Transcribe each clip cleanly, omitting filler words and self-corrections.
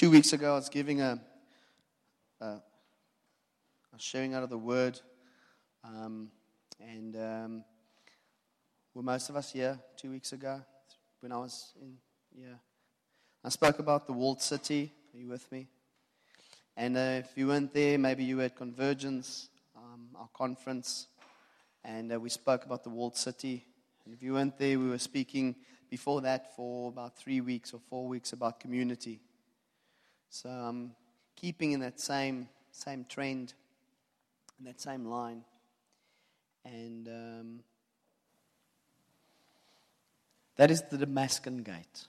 2 weeks ago, I was giving I was sharing out of the Word, were most of us here 2 weeks ago when I was in? Yeah. I spoke about the walled city. Are you with me? And if you weren't there, maybe you were at Convergence, our conference, and we spoke about the walled city. And if you weren't there, we were speaking before that for about 3 weeks or 4 weeks about community. So I'm keeping in that same trend, in that same line. And that is the Damascus Gate.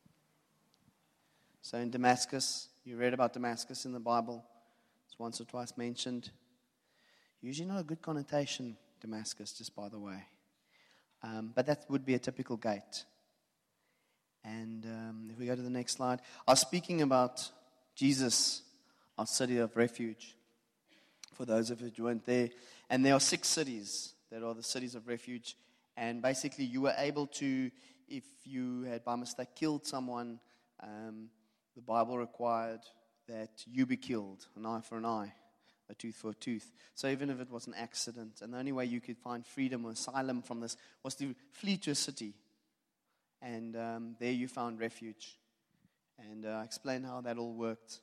So in Damascus, you read about Damascus in the Bible. It's once or twice mentioned. Usually not a good connotation, Damascus, just by the way. But that would be a typical gate. And if we go to the next slide. I was speaking about Jesus, our city of refuge, for those of you who weren't there. And there are 6 cities that are the cities of refuge. And basically you were able to, if you had by mistake killed someone, the Bible required that you be killed, an eye for an eye, a tooth for a tooth. So even if it was an accident, and the only way you could find freedom or asylum from this was to flee to a city. And there you found refuge. And I explained how that all worked.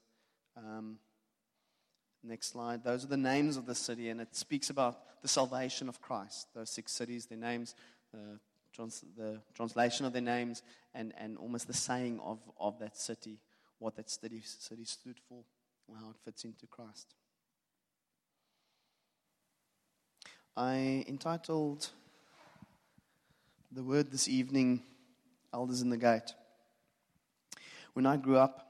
Next slide. Those are the names of the city, and it speaks about the salvation of Christ. Those 6 cities, their names, the translation of their names, and almost the saying of that city, what that city stood for, or how it fits into Christ. I entitled the word this evening, Elders in the Gate. When I grew up,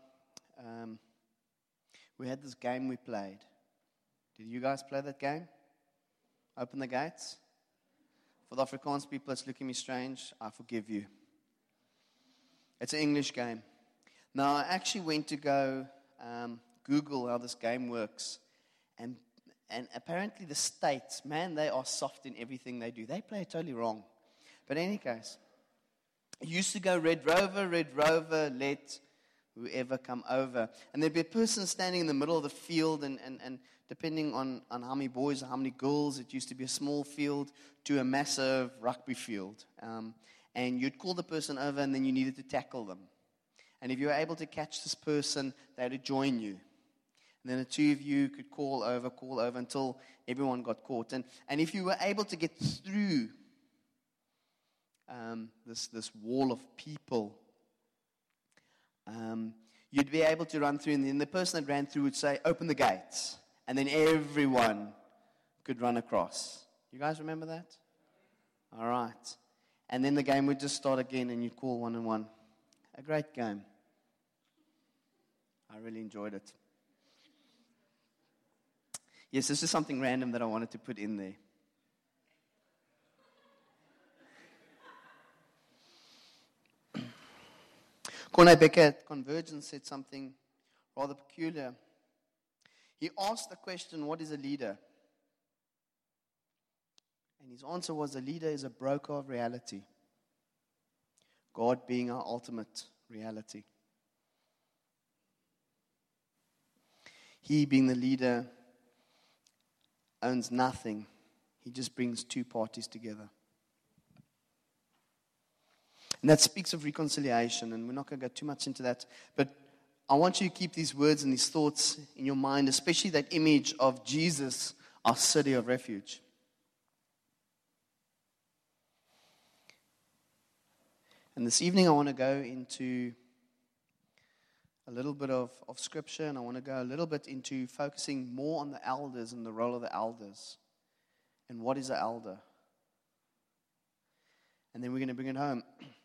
we had this game we played. Did you guys play that game? Open the gates? For the Afrikaans people that's looking at me strange, I forgive you. It's an English game. Now, I actually went to go Google how this game works. And apparently the States, man, they are soft in everything they do. They play it totally wrong. But in any case, it used to go Red Rover, let whoever come over. And there'd be a person standing in the middle of the field, and depending on how many boys or how many girls, it used to be a small field to a massive rugby field. And you'd call the person over, and then you needed to tackle them. And if you were able to catch this person, they had to join you. And then the two of you could call over until everyone got caught. And if you were able to get through this wall of people, you'd be able to run through, and then the person that ran through would say, "Open the gates," and then everyone could run across. You guys remember that? All right. And then the game would just start again, and you'd call one and one. A great game. I really enjoyed it. Yes, this is something random that I wanted to put in there. Corné Becker at Convergence said something rather peculiar. He asked the question, what is a leader? And his answer was, a leader is a broker of reality. God being our ultimate reality. He, being the leader, owns nothing. He just brings two parties together. And that speaks of reconciliation, and we're not going to go too much into that. But I want you to keep these words and these thoughts in your mind, especially that image of Jesus, our city of refuge. And this evening I want to go into a little bit of scripture, and I want to go a little bit into focusing more on the elders and the role of the elders. And what is an elder? And then we're going to bring it home.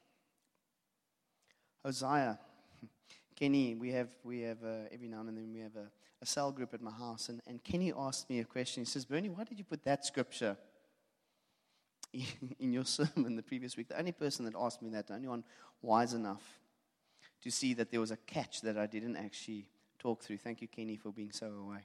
Hosea. Kenny, we have every now and then we have a cell group at my house, and Kenny asked me a question. He says, "Bernie, why did you put that scripture in your sermon the previous week?" The only person that asked me that, the only one wise enough to see that there was a catch that I didn't actually talk through. Thank you, Kenny, for being so awake.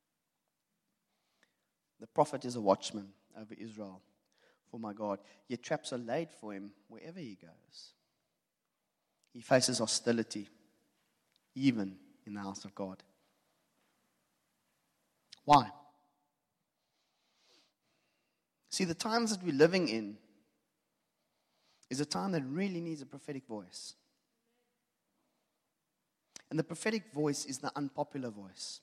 The prophet is a watchman over Israel for my God. Yet traps are laid for him wherever he goes. He faces hostility, even in the house of God. Why? See, the times that we're living in is a time that really needs a prophetic voice. And the prophetic voice is the unpopular voice.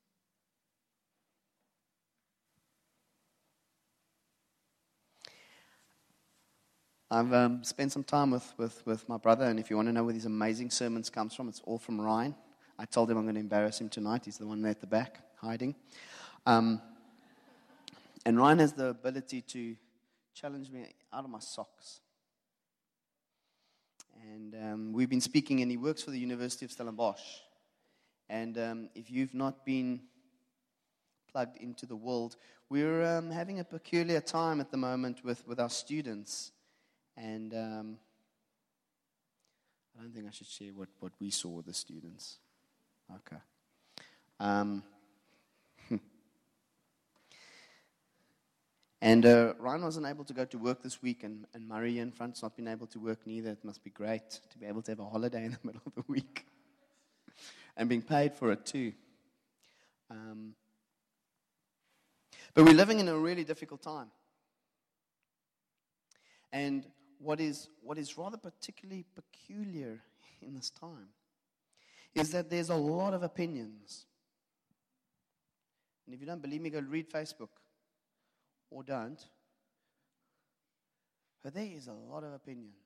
I've spent some time with my brother, and if you want to know where these amazing sermons comes from, it's all from Ryan. I told him I'm going to embarrass him tonight. He's the one there at the back, hiding. And Ryan has the ability to challenge me out of my socks. And we've been speaking, and he works for the University of Stellenbosch. And if you've not been plugged into the world, we're having a peculiar time at the moment with our students. And I don't think I should share what we saw with the students. Okay. And Ryan wasn't able to go to work this week, and Murray in front's not been able to work neither. It must be great to be able to have a holiday in the middle of the week. And being paid for it too. But we're living in a really difficult time. And what is rather particularly peculiar in this time is that there's a lot of opinions. And if you don't believe me, go read Facebook. Or don't. But there is a lot of opinions.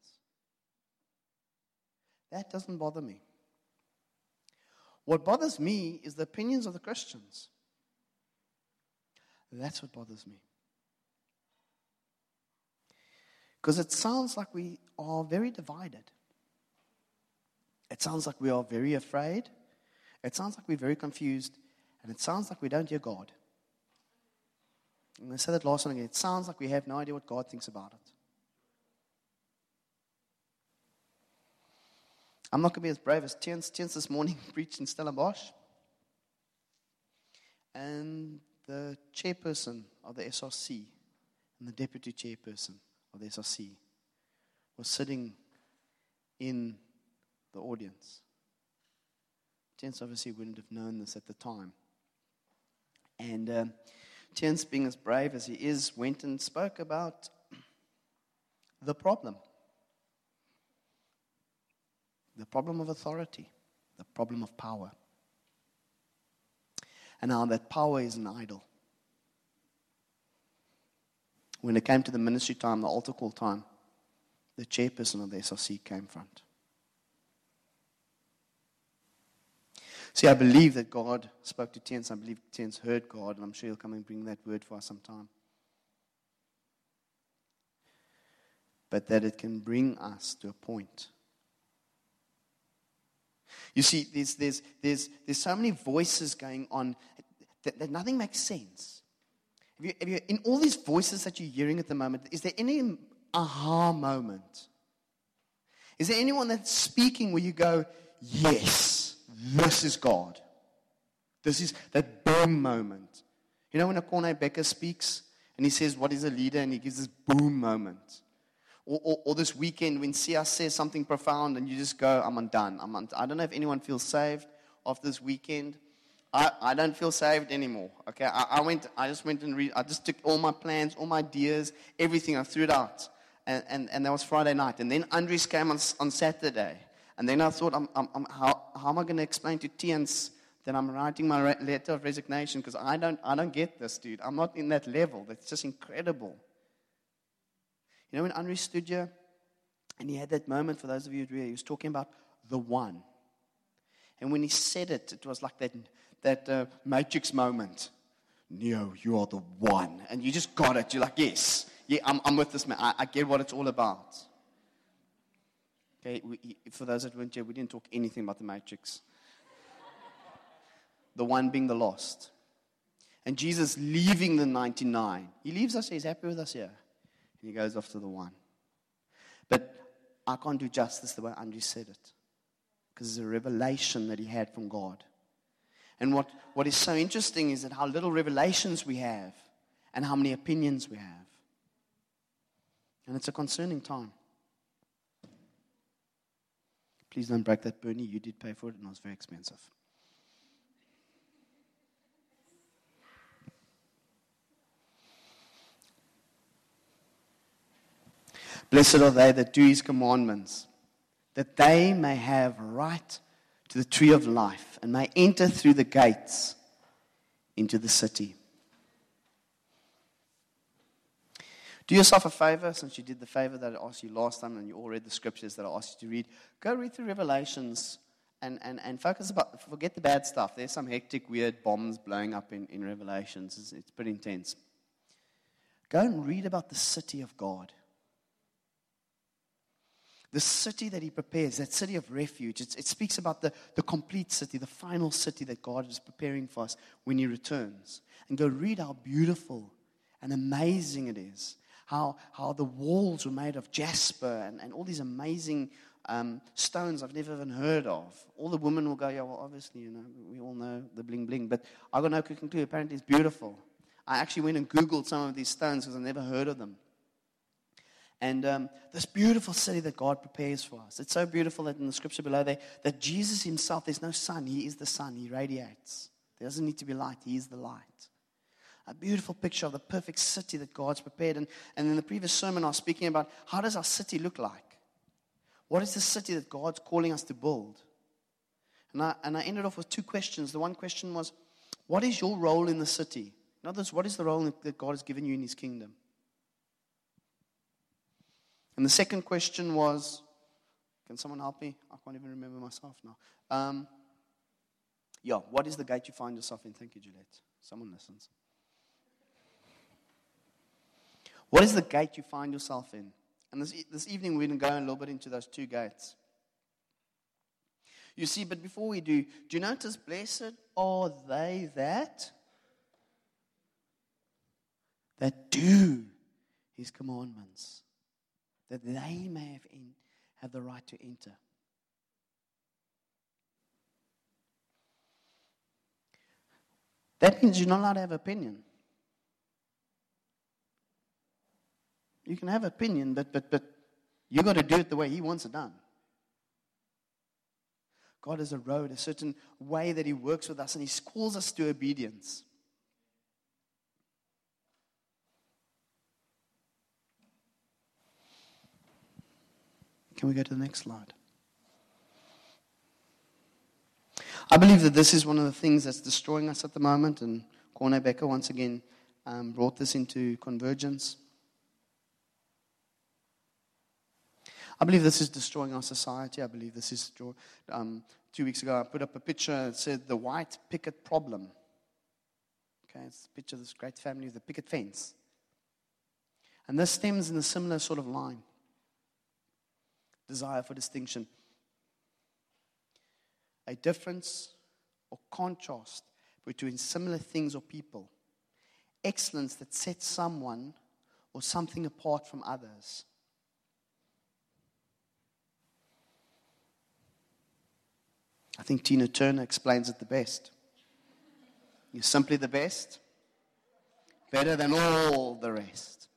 That doesn't bother me. What bothers me is the opinions of the Christians. That's what bothers me. Because it sounds like we are very divided. It sounds like we are very afraid. It sounds like we're very confused. And it sounds like we don't hear God. And I said that last one again. It sounds like we have no idea what God thinks about it. I'm not going to be as brave as Tiens this morning preached in Stellenbosch. And the chairperson of the SRC and the deputy chairperson of the SRC was sitting in the audience. Tiens obviously wouldn't have known this at the time. And Tiens, being as brave as he is, went and spoke about the problem. The problem of authority. The problem of power. And how that power is an idol. When it came to the ministry time, the altar call time, the chairperson of the SRC came front. See, I believe that God spoke to Tiens. I believe Tiens heard God, and I'm sure he'll come and bring that word for us sometime. But that it can bring us to a point. You see, there's so many voices going on that nothing makes sense. Have you, in all these voices that you're hearing at the moment, is there any aha moment? Is there anyone that's speaking where you go, yes, this is God? This is that boom moment. You know when a Corne Becker speaks and he says, what is a leader? And he gives this boom moment. Or this weekend when Sia says something profound and you just go, I'm undone. I don't know if anyone feels saved after this weekend. I don't feel saved anymore. Okay, I just took all my plans, all my ideas, everything. I threw it out, and that was Friday night. And then Andres came on Saturday, and then I thought, how am I going to explain to Tiens that I'm writing my letter of resignation? Because I don't get this, dude. I'm not in that level. That's just incredible. You know when Andres stood here, and he had that moment. For those of you who were here, he was talking about the one. And when he said it, it was like that Matrix moment. Neo, you are the one. And you just got it. You're like, yes. Yeah, I'm with this man. I get what it's all about. Okay, for those that weren't here, we didn't talk anything about the Matrix. The one being the lost. And Jesus leaving the 99. He leaves us here. He's happy with us here. And he goes off to the one. But I can't do justice the way Andrew said it. Because it's a revelation that he had from God. And what is so interesting is that how little revelations we have and how many opinions we have. And it's a concerning time. Please don't break that, Bernie. You did pay for it and it was very expensive. Blessed are they that do his commandments, that they may have right to the tree of life and may enter through the gates into the city. Do yourself a favor, since you did the favor that I asked you last time and you all read the scriptures that I asked you to read. Go read through Revelations and focus forget the bad stuff. There's some hectic, weird bombs blowing up in Revelations. It's pretty intense. Go and read about the city of God. The city that he prepares, that city of refuge. It speaks about the complete city, the final city that God is preparing for us when he returns. And go read how beautiful and amazing it is. How the walls were made of jasper and all these amazing stones I've never even heard of. All the women will go, yeah, well, obviously, we all know the bling bling. But I got no clue. Apparently it's beautiful. I actually went and Googled some of these stones because I never heard of them. And this beautiful city that God prepares for us. It's so beautiful that in the scripture below there, that Jesus himself, there's no sun. He is the sun. He radiates. There doesn't need to be light. He is the light. A beautiful picture of the perfect city that God's prepared. And in the previous sermon, I was speaking about how does our city look like? What is the city that God's calling us to build? And I ended off with two questions. The one question was, what is your role in the city? In other words, what is the role that God has given you in his kingdom? And the second question was, can someone help me? I can't even remember myself now. What is the gate you find yourself in? Thank you, Juliette. Someone listens. What is the gate you find yourself in? And this evening we're going to go a little bit into those two gates. You see, but before we do you notice, blessed are they that do his commandments, that they may have the right to enter. That means you're not allowed to have opinion. You can have opinion, but you got to do it the way he wants it done. God has a road, a certain way that he works with us, and he calls us to obedience. Can we go to the next slide? I believe that this is one of the things that's destroying us at the moment, and Corne Becker once again brought this into Convergence. I believe this is destroying our society. I believe this is 2 weeks ago I put up a picture that said the white picket problem. Okay, it's a picture of this great family with a picket fence. And this stems in a similar sort of line. Desire for distinction. A difference or contrast between similar things or people. Excellence that sets someone or something apart from others. I think Tina Turner explains it the best. You're simply the best, better than all the rest.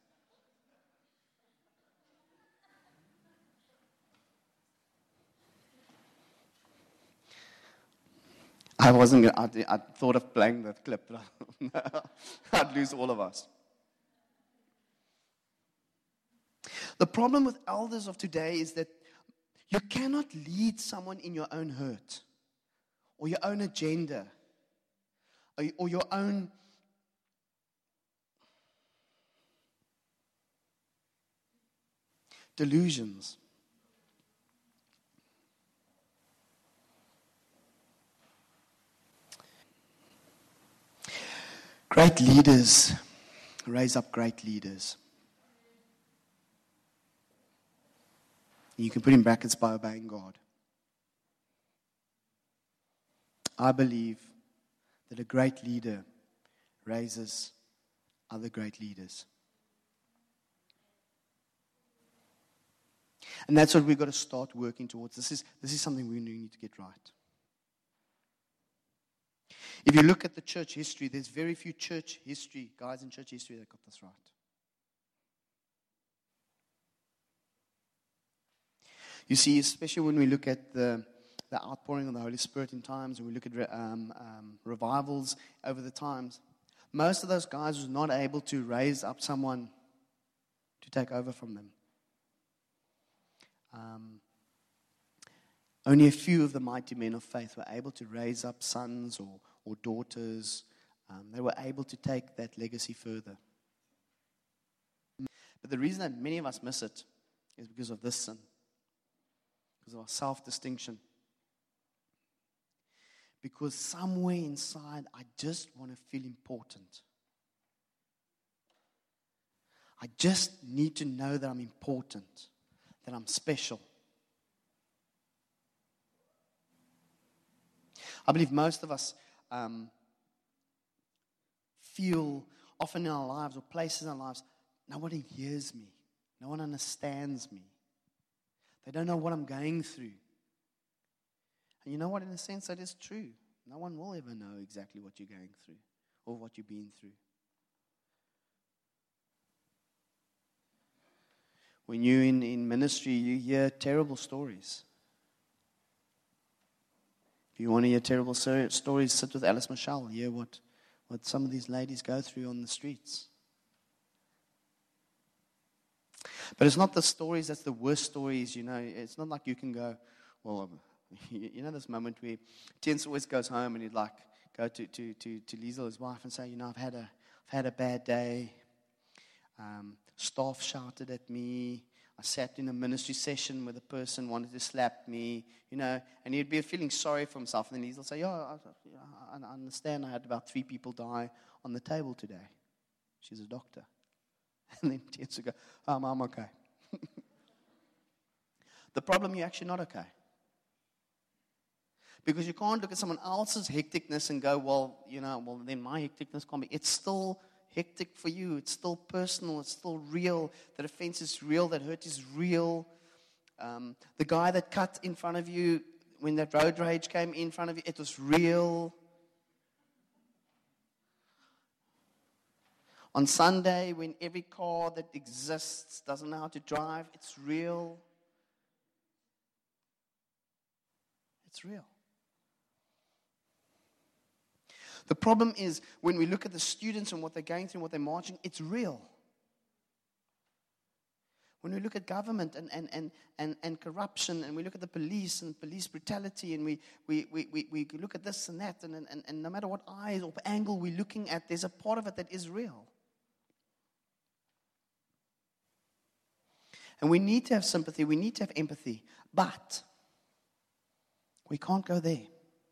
I thought of playing that clip, but I'd lose all of us. The problem with elders of today is that you cannot lead someone in your own hurt, or your own agenda, or your own delusions. Great leaders raise up great leaders. You can put in brackets by obeying God. I believe that a great leader raises other great leaders. And that's what we've got to start working towards. This is something we need to get right. If you look at the church history, there's very few guys in church history that got this right. You see, especially when we look at the outpouring of the Holy Spirit in times, and we look at revivals over the times, most of those guys were not able to raise up someone to take over from them. Only a few of the mighty men of faith were able to raise up sons or daughters. They were able to take that legacy further. But the reason that many of us miss it is because of this sin, because of our self-distinction. Because somewhere inside, I just want to feel important. I just need to know that I'm important, that I'm special. I believe most of us feel often in our lives or places in our lives, nobody hears me. No one understands me. They don't know what I'm going through. And you know what? In a sense, that is true. No one will ever know exactly what you're going through or what you've been through. When you're in ministry, you hear terrible stories. If you want to hear terrible stories, sit with Alice Michelle. Hear what some of these ladies go through on the streets. But it's not the stories that's the worst stories, you know. It's not like you can go, well, you know this moment where Tiens always goes home and he'd like go to Liesel, his wife, and say, you know, I've had a bad day. Staff shouted at me. I sat in a ministry session where the person wanted to slap me, you know, and he'd be feeling sorry for himself. And then he'll say, I understand I had about 3 people die on the table today. She's a doctor. And then Tiens would go, I'm okay. The problem, you're actually not okay. Because you can't look at someone else's hecticness and go, well, then my hecticness can't be. It's still hectic for you. It's still personal. It's still real. That offense is real. That hurt is real. The guy that cut in front of you, when that road rage came in front of you, it was real. On Sunday, when every car that exists doesn't know how to drive, it's real. It's real. The problem is when we look at the students and what they're going through and what they're marching, it's real. When we look at government and corruption, and we look at the police and police brutality, and we look at this and that, and no matter what eyes or angle we're looking at, there's a part of it that is real. And we need to have sympathy, we need to have empathy, but we can't go there.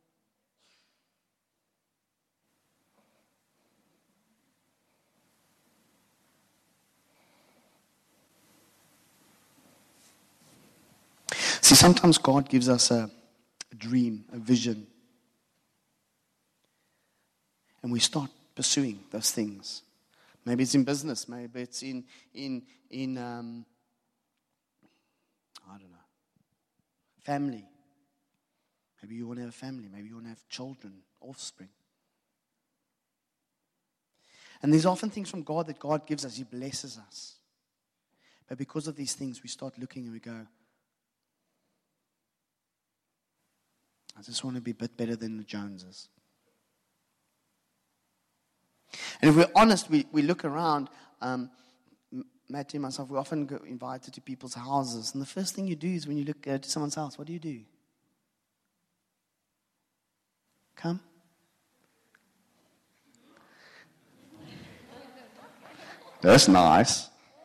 See, sometimes God gives us a dream, a vision, and we start pursuing those things. Maybe it's in business, maybe it's in I don't know, family. Maybe you want to have a family, maybe you want to have children, offspring. And there's often things from God that God gives us, He blesses us. But because of these things, we start looking and we go, I just want to be a bit better than the Joneses. And if we're honest, we look around, Matthew and myself, we often get invited to people's houses. And the first thing you do is when you look to someone's house, what do? Come. That's nice.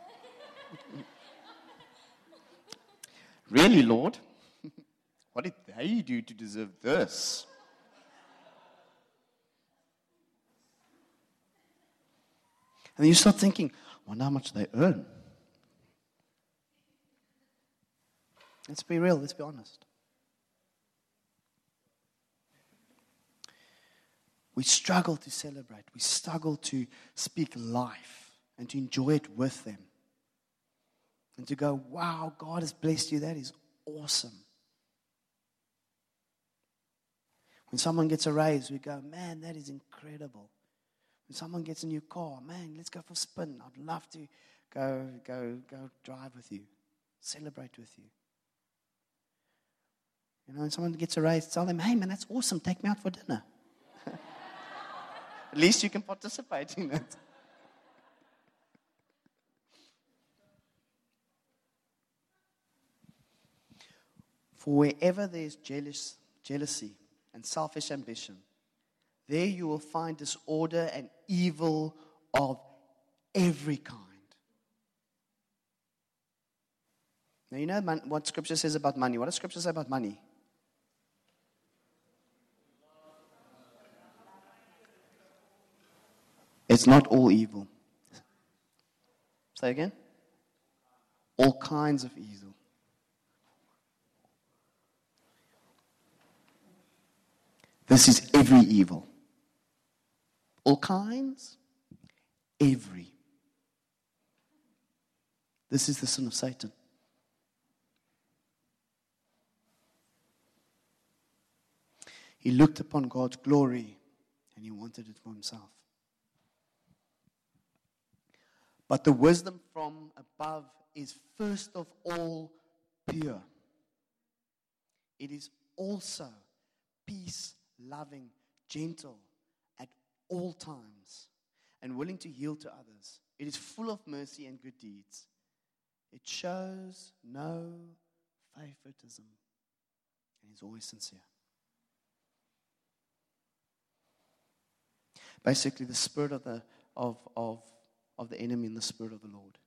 Really, Lord? What did they do to deserve this? And then you start thinking, I wonder how much they earn. Let's be real, let's be honest. We struggle to celebrate. We struggle to speak life and to enjoy it with them. And to go, wow, God has blessed you. That is awesome. When someone gets a raise, we go, man, that is incredible. When someone gets a new car, man, let's go for a spin. I'd love to go drive with you, celebrate with you. You know, when someone gets a raise, tell them, hey, man, that's awesome. Take me out for dinner. At least you can participate in it. For wherever there is jealousy and selfish ambition, there you will find disorder and evil of every kind. Now, you know what Scripture says about money. What does Scripture say about money? It's not all evil. Say again? All kinds of evil. This is every evil. All kinds, every. This is the sin of Satan. He looked upon God's glory and he wanted it for himself. But the wisdom from above is first of all pure. It is also peace-loving, gentle at all times, and willing to yield to others. It is full of mercy and good deeds. It shows no favoritism and is always sincere. Basically, the spirit of the enemy and the spirit of the Lord.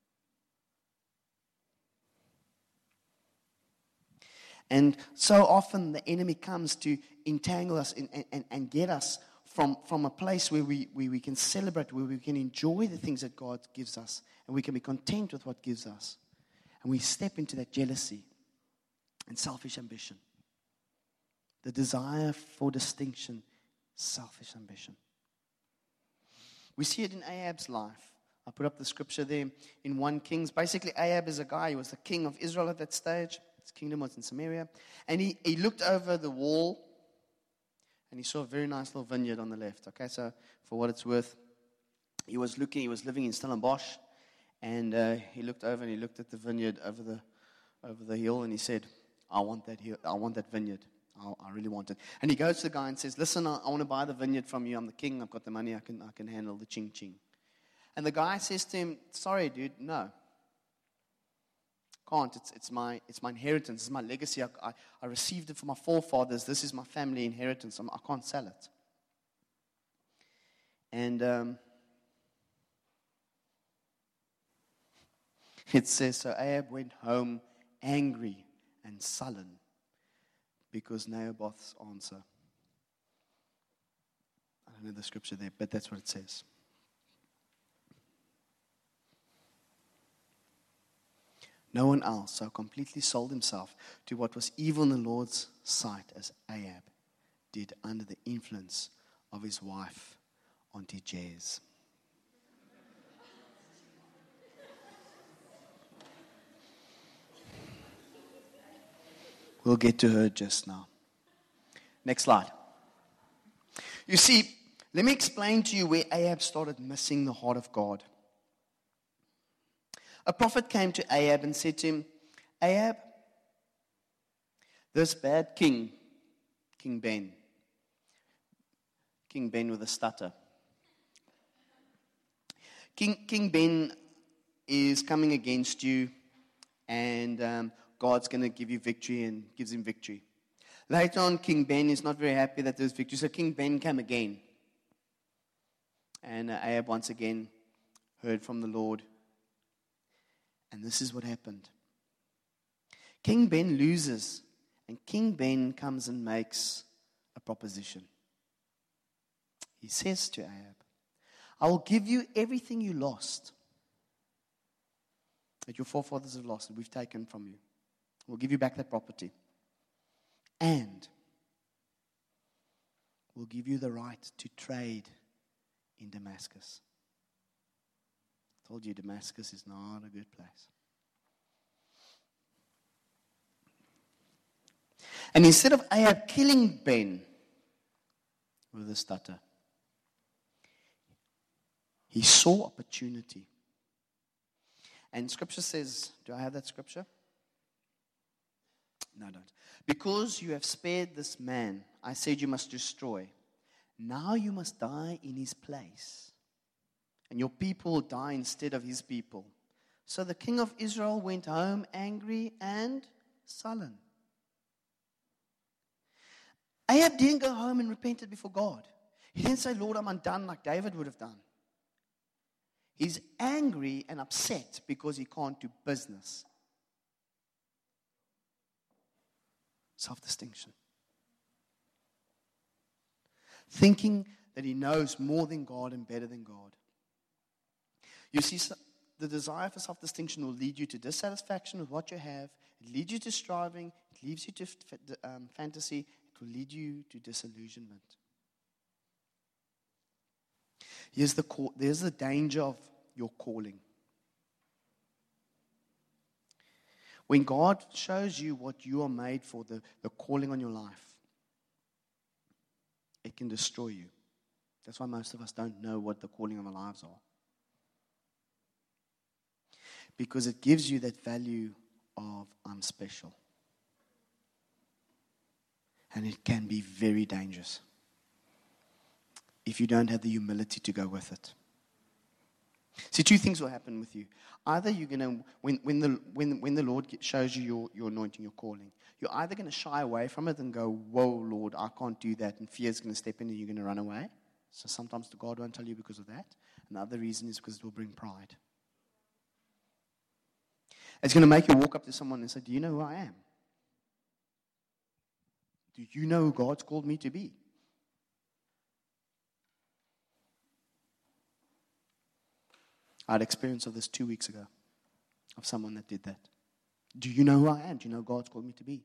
And so often the enemy comes to entangle us and get us from a place where we can celebrate, where we can enjoy the things that God gives us, and we can be content with what gives us. And we step into that jealousy and selfish ambition. The desire for distinction, selfish ambition. We see it in Ahab's life. I put up the scripture there in 1 Kings. Basically, Ahab is a guy. He was the king of Israel at that stage. His kingdom was in Samaria. And he looked over the wall, and he saw a very nice little vineyard on the left. Okay, so for what it's worth, he was living in Stellenbosch, and he looked over and he looked at the vineyard over the hill, and he said, I want that vineyard. I really want it. And he goes to the guy and says, listen, I want to buy the vineyard from you. I'm the king. I've got the money. I can handle the ching. And the guy says to him, sorry, dude, no. Can't. It's my inheritance. It's my legacy. I received it from my forefathers. This is my family inheritance. I can't sell it. And it says, so Ahab went home angry and sullen because Naboth's answer. I don't know the scripture there, but that's what it says. No one else so completely sold himself to what was evil in the Lord's sight as Ahab did under the influence of his wife, Auntie Jez. We'll get to her just now. Next slide. You see, let me explain to you where Ahab started missing the heart of God. A prophet came to Ahab and said to him, Ahab, this bad king, King Ben with a stutter. King Ben is coming against you, and God's going to give you victory, and gives him victory. Later on, King Ben is not very happy that there's victory, so King Ben came again. And Ahab once again heard from the Lord. And this is what happened. King Ben loses, and King Ben comes and makes a proposition. He says to Ahab, I will give you everything you lost, that your forefathers have lost, that we've taken from you. We'll give you back that property. And we'll give you the right to trade in Damascus. I told you Damascus is not a good place. And instead of Ahab killing Ben with a stutter, he saw opportunity. And scripture says, do I have that scripture? No, I don't. Because you have spared this man, I said you must destroy. Now you must die in his place, and your people will die instead of his people. So the king of Israel went home angry and sullen. Ahab didn't go home and repented before God. He didn't say, Lord, I'm undone, like David would have done. He's angry and upset because he can't do business. Self-distinction. Thinking that he knows more than God and better than God. You see, the desire for self-distinction will lead you to dissatisfaction with what you have. It leads you to striving. It leads you to fantasy. It will lead you to disillusionment. There's the danger of your calling. When God shows you what you are made for, the calling on your life, it can destroy you. That's why most of us don't know what the calling of our lives are. Because it gives you that value of I'm special. And it can be very dangerous if you don't have the humility to go with it. See, two things will happen with you. Either you're going to, when the Lord shows you your anointing, your calling, you're either going to shy away from it and go, whoa, Lord, I can't do that, and fear is going to step in and you're going to run away. So sometimes God won't tell you because of that. And the other reason is because it will bring pride. It's going to make you walk up to someone and say, do you know who I am? Do you know who God's called me to be? I had experience of this 2 weeks ago, of someone that did that. Do you know who I am? Do you know who God's called me to be?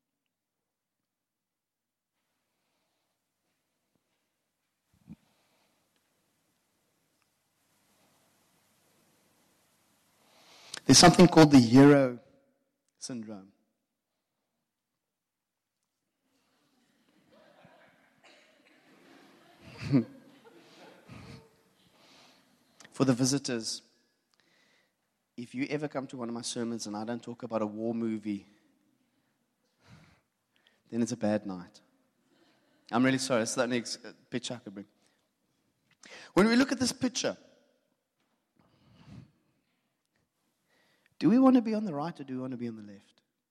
There's something called the hero syndrome. For the visitors, if you ever come to one of my sermons and I don't talk about a war movie, then it's a bad night. I'm really sorry. It's the next picture I could bring. When we look at this picture, do we want to be on the right or do we want to be on the left?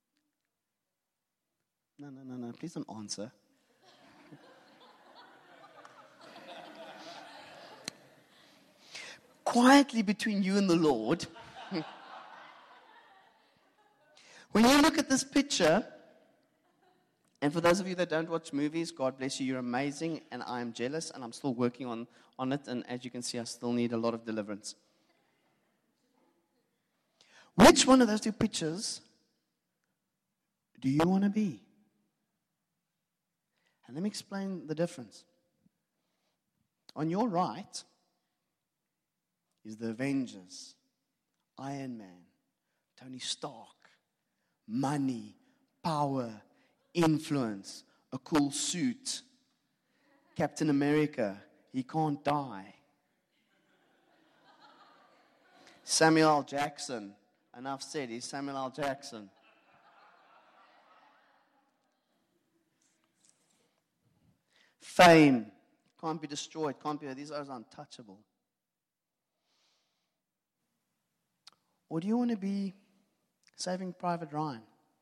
No. Please don't answer. Quietly between you and the Lord, when you look at this picture, and for those of you that don't watch movies, God bless you, you're amazing, and I'm jealous, and I'm still working on it, and as you can see, I still need a lot of deliverance. Which one of those two pictures do you want to be? And let me explain the difference. On your right is the Avengers, Iron Man, Tony Stark, money, power, influence, a cool suit, Captain America, he can't die. Samuel L. Jackson, enough said, he's Samuel L. Jackson. Fame, can't be destroyed, these are untouchable. Or do you want to be Saving Private Ryan,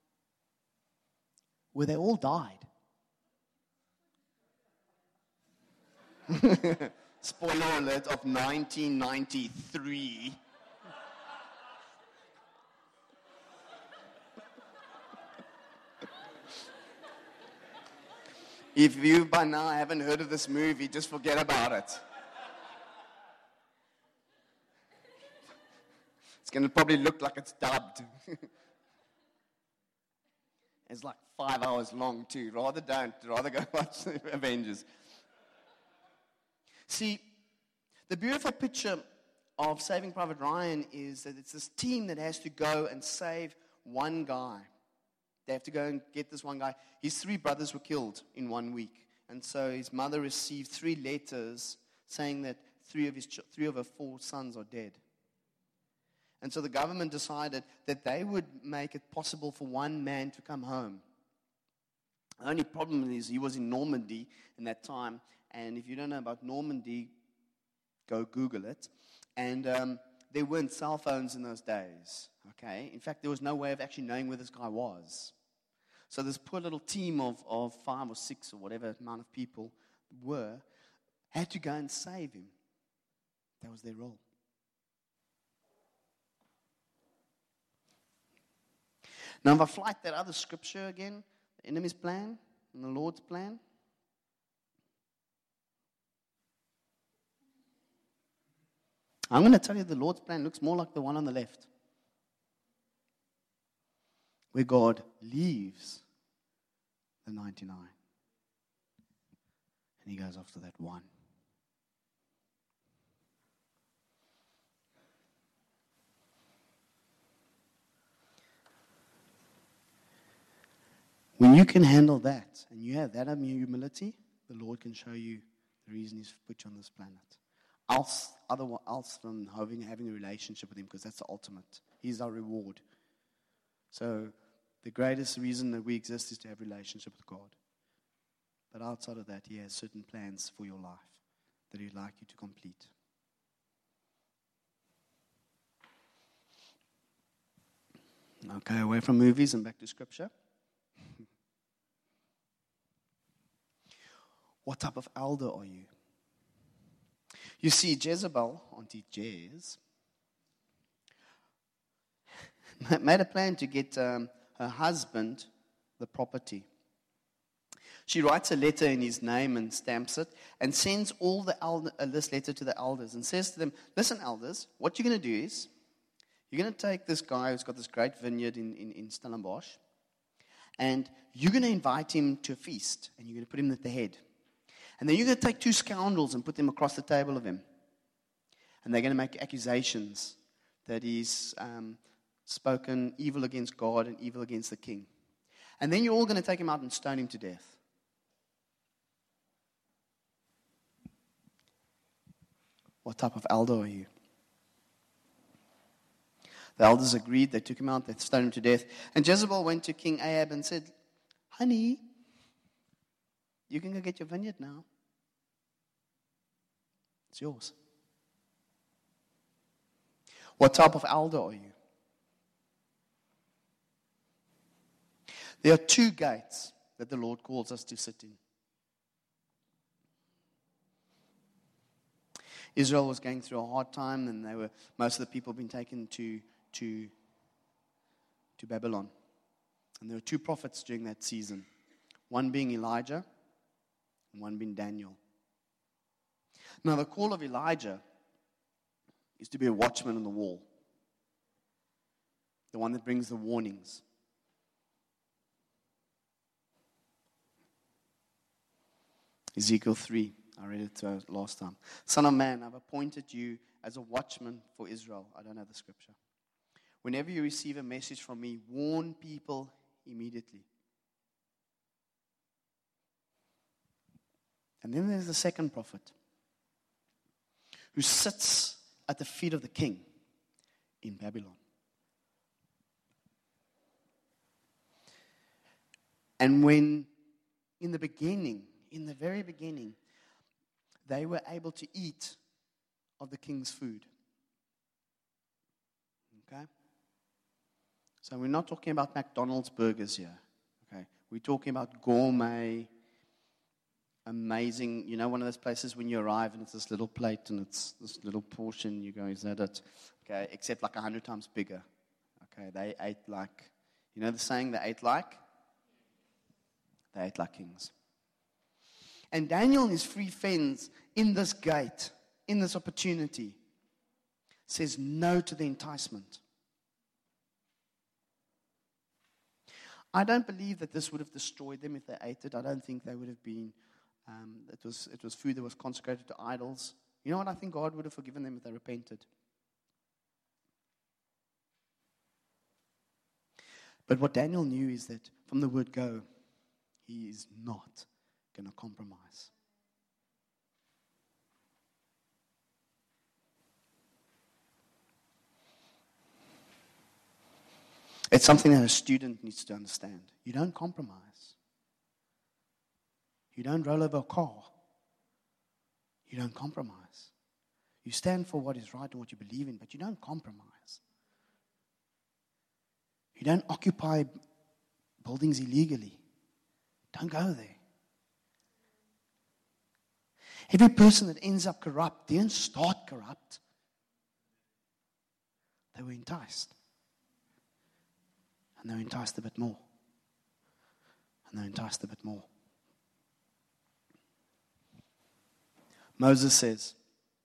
where they all died? Spoiler alert of 1993. If you by now haven't heard of this movie, just forget about it. It's going to probably look like it's dubbed. It's like 5 hours long too. Rather go watch the Avengers. See, the beautiful picture of Saving Private Ryan is that it's this team that has to go and save one guy. They have to go and get this one guy. His 3 brothers were killed in 1 week. And so his mother received 3 letters saying that 3 of her 4 sons are dead. And so the government decided that they would make it possible for one man to come home. The only problem is he was in Normandy in that time. And if you don't know about Normandy, go Google it. And there weren't cell phones in those days. Okay? In fact, there was no way of actually knowing where this guy was. So this poor little team of 5 or 6 or whatever amount of people had to go and save him. That was their role. Now, if I flight that other scripture again, the enemy's plan and the Lord's plan. I'm going to tell you the Lord's plan looks more like the one on the left, where God leaves the 99 and he goes after that one. When you can handle that and you have that humility, the Lord can show you the reason He's put you on this planet. Else than having a relationship with Him, because that's the ultimate. He's our reward. So the greatest reason that we exist is to have a relationship with God. But outside of that, He has certain plans for your life that He'd like you to complete. Okay, away from movies and back to Scripture. What type of elder are you? You see, Jezebel, Auntie Jez, made a plan to get her husband the property. She writes a letter in his name and stamps it and sends all this letter to the elders and says to them, listen, elders, what you're going to do is you're going to take this guy who's got this great vineyard in Stellenbosch and you're going to invite him to a feast and you're going to put him at the head. And then you're going to take 2 scoundrels and put them across the table of him. And they're going to make accusations that he's spoken evil against God and evil against the king. And then you're all going to take him out and stone him to death. What type of elder are you? The elders agreed. They took him out. They stoned him to death. And Jezebel went to King Ahab and said, honey, you can go get your vineyard now. It's yours. What type of elder are you? There are 2 gates that the Lord calls us to sit in. Israel was going through a hard time, and most of the people had been taken to Babylon. And there were 2 prophets during that season, one being Elijah and one being Daniel. Now, the call of Elijah is to be a watchman on the wall, the one that brings the warnings. Ezekiel 3, I read it last time. Son of man, I've appointed you as a watchman for Israel. I don't have the scripture. Whenever you receive a message from me, warn people immediately. And then there's the second prophet, who sits at the feet of the king in Babylon. And when, in the very beginning, they were able to eat of the king's food. Okay? So we're not talking about McDonald's burgers here. Okay? We're talking about gourmet, amazing, one of those places when you arrive and it's this little plate and it's this little portion, you go, is that it? Okay, except like 100 times bigger. Okay, they ate like, the saying, they ate like kings. And Daniel and his 3 friends in this gate, in this opportunity, says no to the enticement. I don't believe that this would have destroyed them if they ate it. I don't think they would have been, it was food that was consecrated to idols. You know what? I think God would have forgiven them if they repented. But what Daniel knew is that from the word go, he is not going to compromise. It's something that a student needs to understand. You don't compromise. You don't roll over a car. You don't compromise. You stand for what is right and what you believe in, but you don't compromise. You don't occupy buildings illegally. Don't go there. Every person that ends up corrupt didn't start corrupt. They were enticed. And they were enticed a bit more. And they were enticed a bit more. Moses says,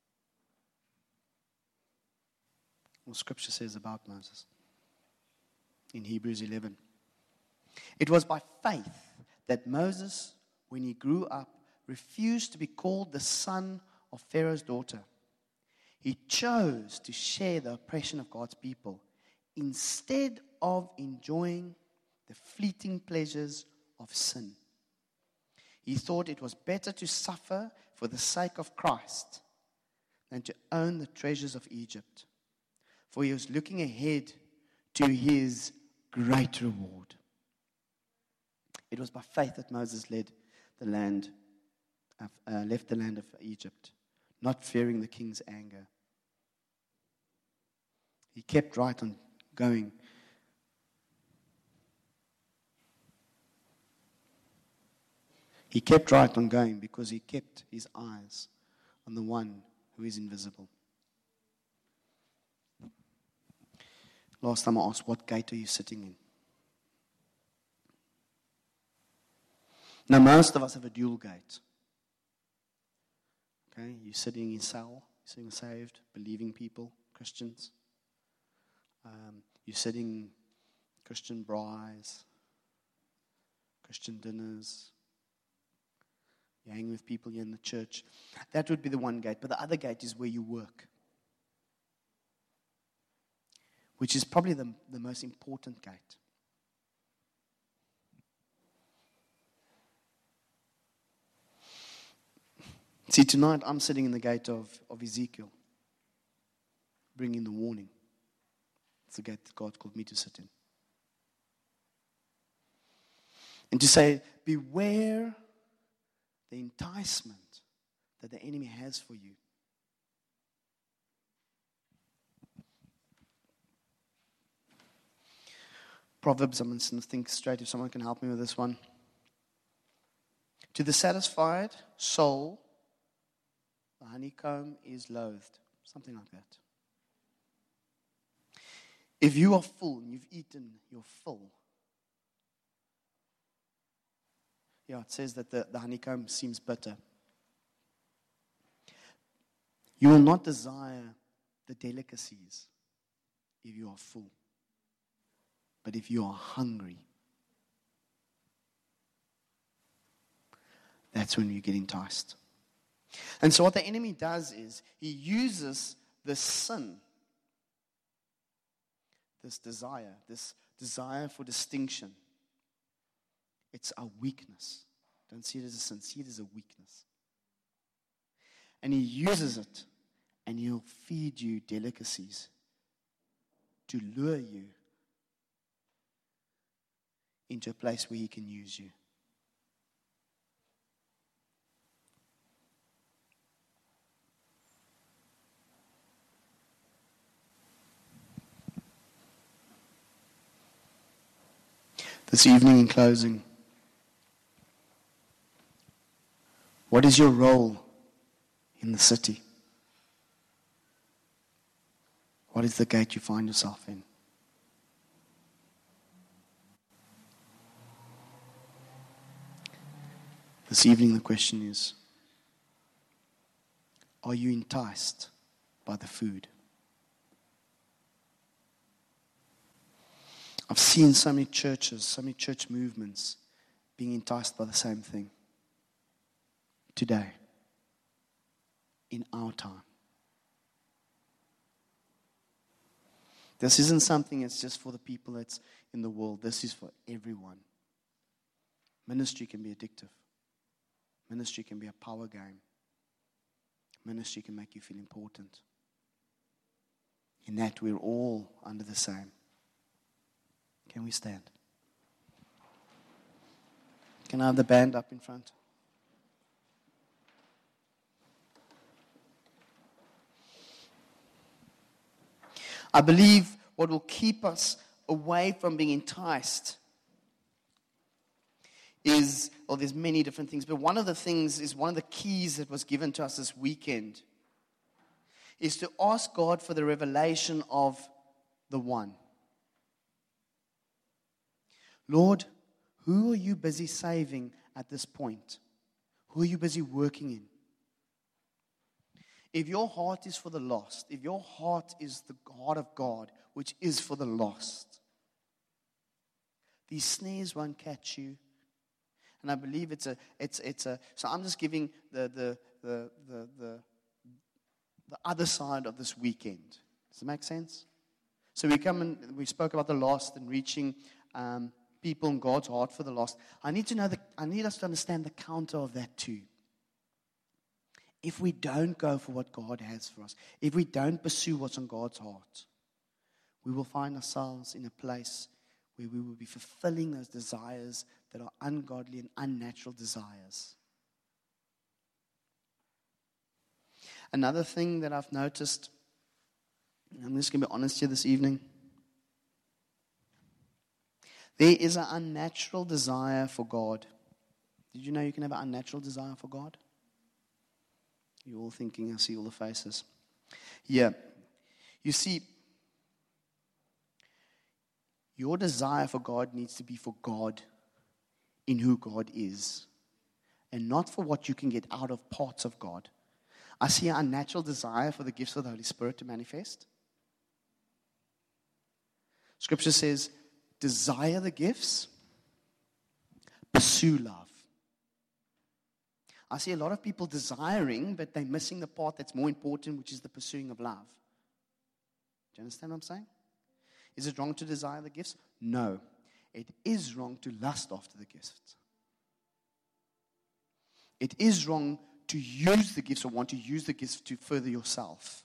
what Scripture says about Moses in Hebrews 11. It was by faith that Moses, when he grew up, refused to be called the son of Pharaoh's daughter. He chose to share the oppression of God's people instead of enjoying the fleeting pleasures of sin. He thought it was better to suffer for the sake of Christ than to own the treasures of Egypt. For he was looking ahead to his great reward. It was by faith that Moses left the land of Egypt, not fearing the king's anger. He kept right on going. He kept right on going because he kept his eyes on the one who is invisible. Last time I asked, what gate are you sitting in? Now, most of us have a dual gate. Okay, you're sitting in cell, you're sitting saved, believing people, Christians. You're sitting Christian brides, Christian dinners. You hang with people here in the church. That would be the one gate. But the other gate is where you work, which is probably the most important gate. See, tonight I'm sitting in the gate of Ezekiel, bringing the warning. It's the gate that God called me to sit in. And to say, beware the enticement that the enemy has for you. Proverbs, I'm going to think straight if someone can help me with this one. To the satisfied soul, the honeycomb is loathed. Something like that. If you are full and you've eaten your fill, it says that the honeycomb seems bitter. You will not desire the delicacies if you are full. But if you are hungry, that's when you get enticed. And so what the enemy does is he uses this sin, this desire for distinction. It's a weakness. Don't see it as a sin, see it as a weakness. And he uses it, and he'll feed you delicacies to lure you into a place where he can use you. This evening, in closing, what is your role in the city? What is the gate you find yourself in? This evening, the question is, are you enticed by the food? I've seen so many churches, so many church movements being enticed by the same thing. Today, in our time. This isn't something that's just for the people that's in the world. This is for everyone. Ministry can be addictive. Ministry can be a power game. Ministry can make you feel important. In that, we're all under the same. Can we stand? Can I have the band up in front? I believe what will keep us away from being enticed there's many different things, but one of the keys that was given to us this weekend is to ask God for the revelation of the one. Lord, who are you busy saving at this point? Who are you busy working in? If your heart is for the lost, if your heart is the heart of God, which is for the lost, these snares won't catch you. And I believe it's a. So I'm just giving the other side of this weekend. Does it make sense? So we spoke about the lost and reaching people in God's heart for the lost. I need us to understand the counter of that too. If we don't go for what God has for us, if we don't pursue what's on God's heart, we will find ourselves in a place where we will be fulfilling those desires that are ungodly and unnatural desires. Another thing that I've noticed, and I'm just going to be honest here this evening, there is an unnatural desire for God. Did you know you can have an unnatural desire for God? You're all thinking, I see all the faces. Yeah. You see, your desire for God needs to be for God in who God is, and not for what you can get out of parts of God. I see an unnatural desire for the gifts of the Holy Spirit to manifest. Scripture says, desire the gifts, pursue love. I see a lot of people desiring, but they're missing the part that's more important, which is the pursuing of love. Do you understand what I'm saying? Is it wrong to desire the gifts? No. It is wrong to lust after the gifts. It is wrong to use the gifts or want to use the gifts to further yourself.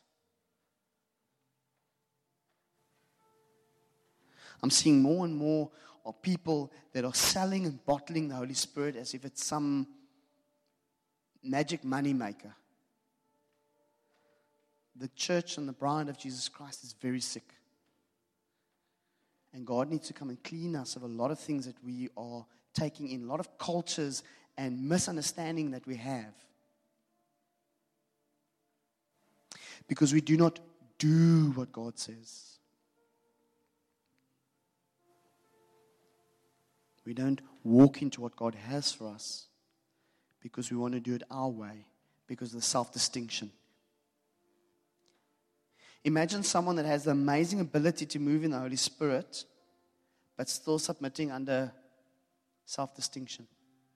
I'm seeing more and more of people that are selling and bottling the Holy Spirit as if it's some magic money maker. The church and the bride of Jesus Christ is very sick. And God needs to come and clean us of a lot of things that we are taking in, a lot of cultures and misunderstanding that we have. Because we do not do what God says. We don't walk into what God has for us because we want to do it our way, because of the self-distinction. Imagine someone that has the amazing ability to move in the Holy Spirit, but still submitting under self-distinction.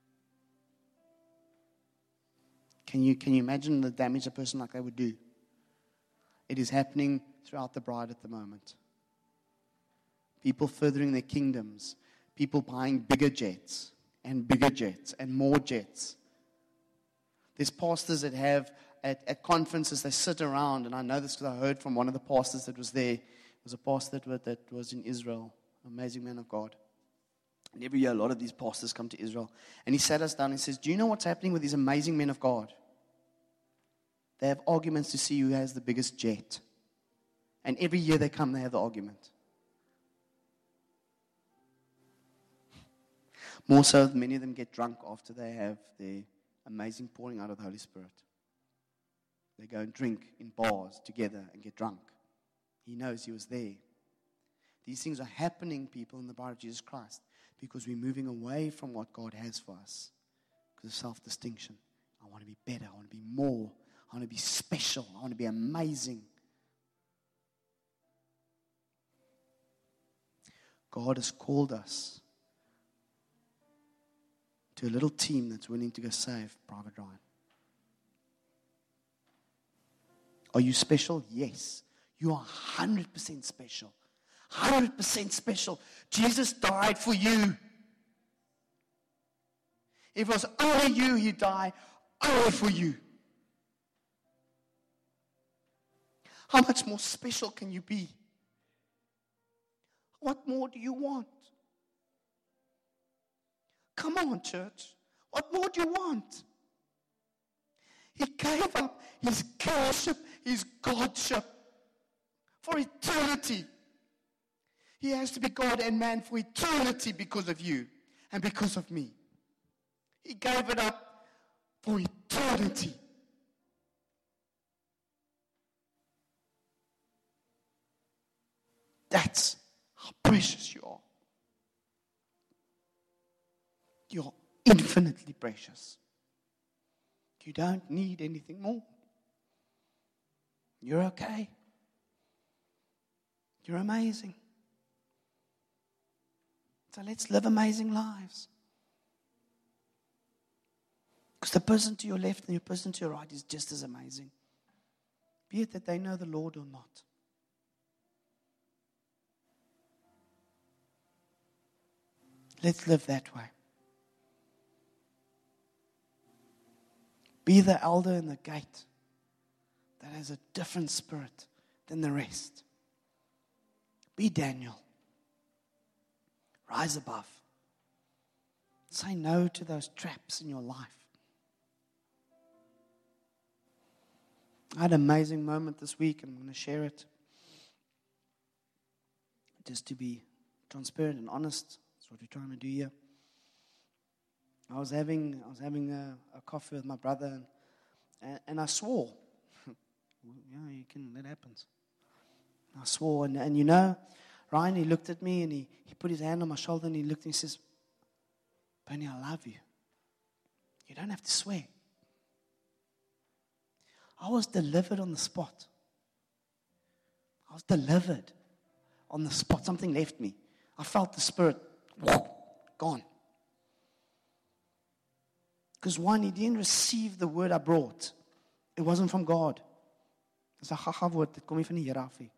Can you imagine the damage a person like that would do? It is happening throughout the bride at the moment. People furthering their kingdoms. People buying bigger jets and more jets. There's pastors that have, at conferences, they sit around, and I know this because I heard from one of the pastors that was there. It was a pastor that was in Israel, amazing man of God. And every year, a lot of these pastors come to Israel. And he sat us down and says, do you know what's happening with these amazing men of God? They have arguments to see who has the biggest jet. And every year they come, they have the argument. More so, many of them get drunk after they have their amazing pouring out of the Holy Spirit. They go and drink in bars together and get drunk. He knows he was there. These things are happening, people, in the bride of Jesus Christ, because we're moving away from what God has for us because of self-distinction. I want to be better. I want to be more. I want to be special. I want to be amazing. God has called us to a little team that's willing to go save Private Ryan. Are you special? Yes. You are 100% special. 100% special. Jesus died for you. If it was only you, He died only for you. How much more special can you be? What more do you want? Come on, church. What more do you want? He gave up His kingship, His godship for eternity. He has to be God and man for eternity because of you and because of me. He gave it up for eternity. That's how precious you are. You're infinitely precious. You don't need anything more. You're okay. You're amazing. So let's live amazing lives. Because the person to your left and the person to your right is just as amazing. Be it that they know the Lord or not. Let's live that way. Be the elder in the gate that has a different spirit than the rest. Be Daniel. Rise above. Say no to those traps in your life. I had an amazing moment this week, and I'm going to share it. Just to be transparent and honest. That's what we're trying to do here. I was having a coffee with my brother, and I swore. That happens. I swore, and you know, Ryan, he looked at me and he put his hand on my shoulder and he looked and he says, Bernie, I love you. You don't have to swear. I was delivered on the spot. I was delivered on the spot. Something left me. I felt the Spirit, gone. Because one, he didn't receive the word I brought. It wasn't from God. Dis 'n gaga woord, dit kom nie van die Here af nie.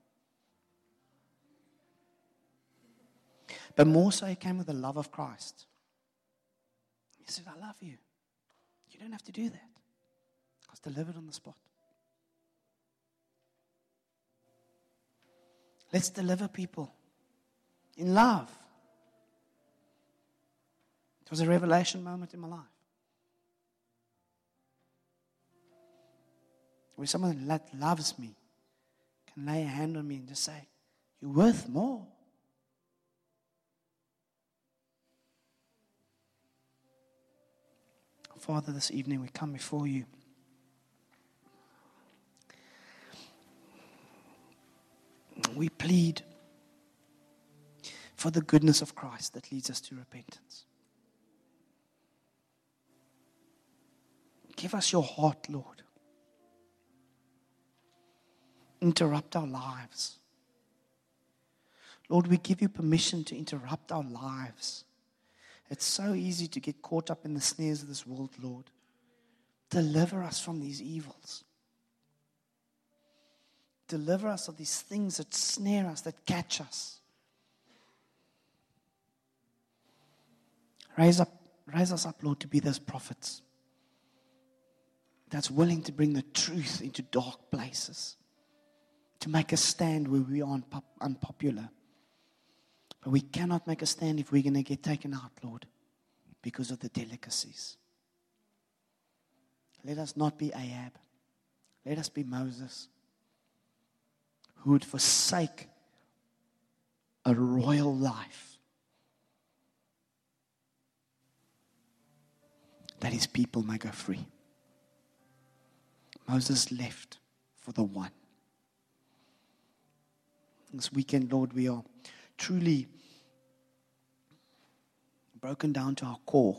But more so, he came with the love of Christ. He said, I love you. You don't have to do that. I was delivered on the spot. Let's deliver people in love. It was a revelation moment in my life. Where someone that loves me can lay a hand on me and just say, you're worth more. Father, this evening we come before you. We plead for the goodness of Christ that leads us to repentance. Give us your heart, Lord. Interrupt our lives. Lord, we give you permission to interrupt our lives. It's so easy to get caught up in the snares of this world, Lord. Deliver us from these evils. Deliver us of these things that snare us, that catch us. Raise us up, Lord, to be those prophets that's willing to bring the truth into dark places, to make a stand where we are unpopular. But we cannot make a stand if we're going to get taken out, Lord, because of the delicacies. Let us not be Ahab. Let us be Moses, who would forsake a royal life that his people may go free. Moses left for the one. This weekend, Lord, we are truly broken down to our core.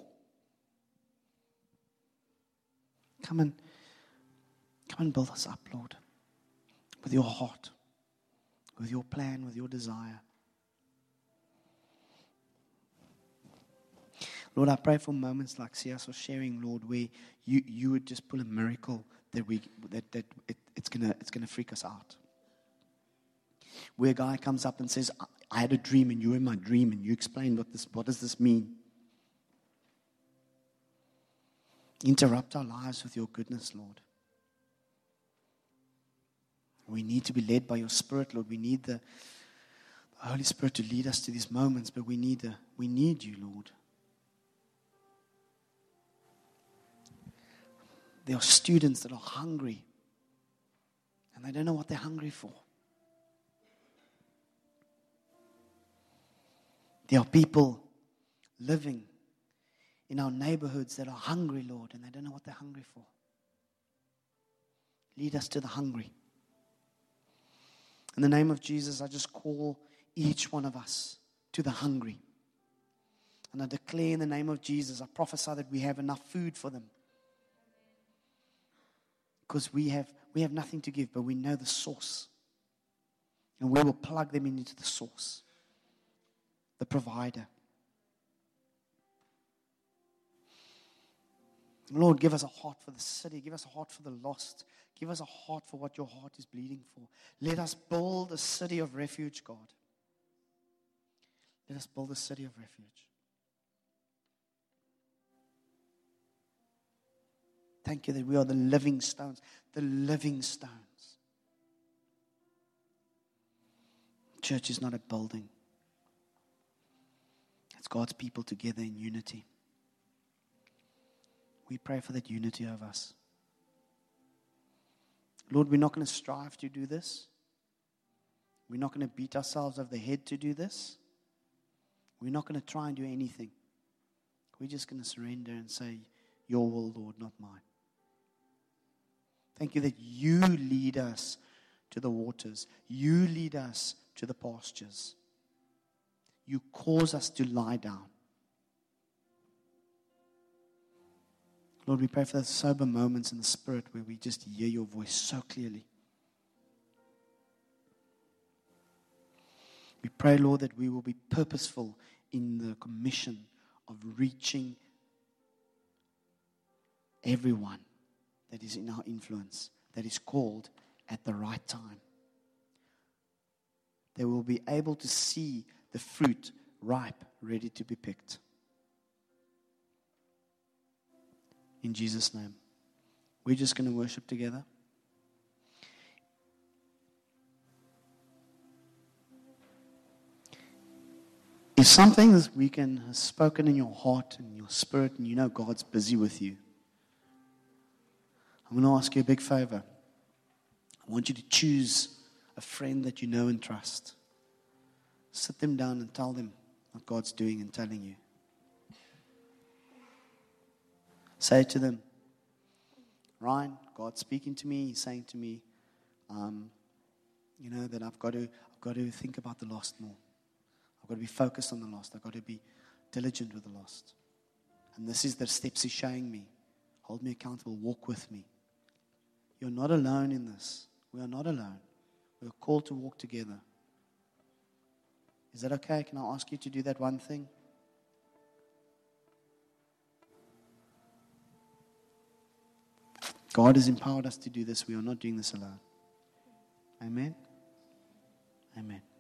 Come and build us up, Lord, with your heart, with your plan, with your desire. Lord, I pray for moments like Sias was sharing, Lord, where you would just pull a miracle that it's gonna freak us out. Where a guy comes up and says, I had a dream and you were in my dream and you explained what does this mean? Interrupt our lives with your goodness, Lord. We need to be led by your Spirit, Lord. We need the Holy Spirit to lead us to these moments, but we need you, Lord. There are students that are hungry and they don't know what they're hungry for. There are people living in our neighborhoods that are hungry, Lord, and they don't know what they're hungry for. Lead us to the hungry. In the name of Jesus, I just call each one of us to the hungry. And I declare in the name of Jesus, I prophesy that we have enough food for them. Because we have nothing to give, but we know the source. And we will plug them into the source, the provider. Lord, give us a heart for the city. Give us a heart for the lost. Give us a heart for what your heart is bleeding for. Let us build a city of refuge, God. Let us build a city of refuge. Thank you that we are the living stones. The living stones. Church is not a building. It's God's people together in unity. We pray for that unity of us. Lord, we're not going to strive to do this. We're not going to beat ourselves over the head to do this. We're not going to try and do anything. We're just going to surrender and say, your will, Lord, not mine. Thank you that you lead us to the waters. You lead us to the pastures. You cause us to lie down. Lord, we pray for those sober moments in the Spirit where we just hear your voice so clearly. We pray, Lord, that we will be purposeful in the commission of reaching everyone that is in our influence, that is called at the right time. They will be able to see the fruit ripe, ready to be picked. In Jesus' name. We're just going to worship together. If something this weekend has spoken in your heart and your spirit and you know God's busy with you, I'm going to ask you a big favor. I want you to choose a friend that you know and trust. Sit them down and tell them what God's doing and telling you. Say to them, Ryan, God's speaking to me. He's saying to me, that I've got to think about the lost more. I've got to be focused on the lost. I've got to be diligent with the lost. And this is the steps He's showing me. Hold me accountable. Walk with me. You're not alone in this. We are not alone. We are called to walk together. Is that okay? Can I ask you to do that one thing? God has empowered us to do this. We are not doing this alone. Amen? Amen.